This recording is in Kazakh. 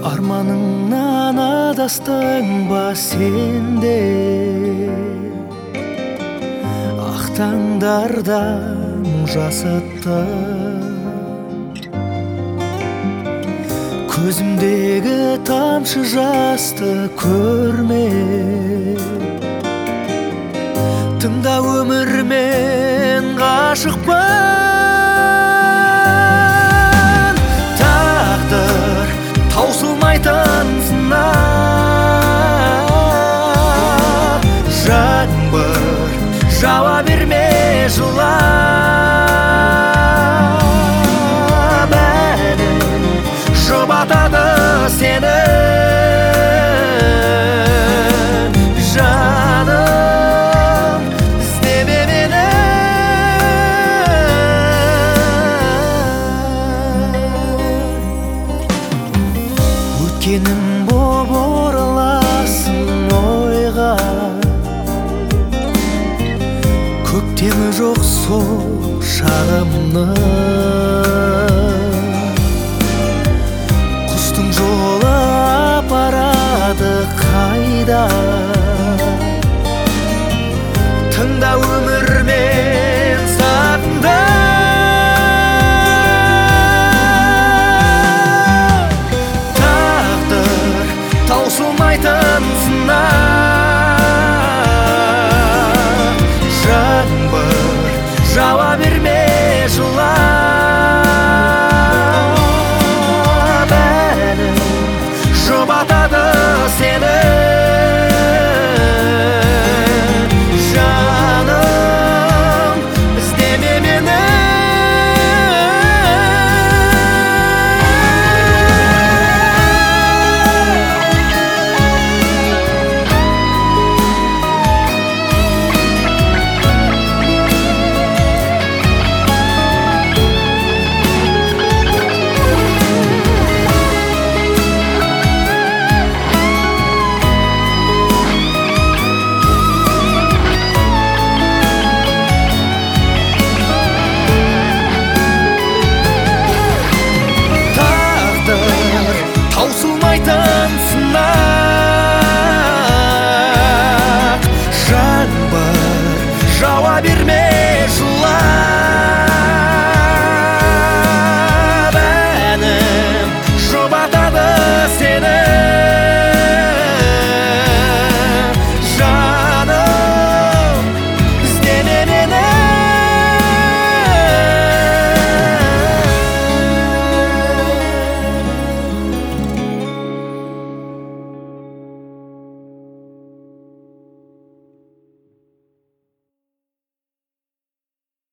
Арманыңнан адастың ба сенде? Ақ таңдарда мұң жасытты, көзімдегі тамшы жасты көрме. Тыңда, өмірмен ғашықпын. Тағдыр таусылмайтын сынақ, жаңбыр жауа берме жылап. Әнім жұбатады сені, жаным, іздеме мені. Өткенім боп ораласың ойға, көктемі жоқ сол шағымның. Құстың жолы апарады қайда? Тыңда, өмірмен сатында. Тағдыр таусылмайтын сынақ, жаңбыр жауа берме жылап. Әнім жұбатады сені,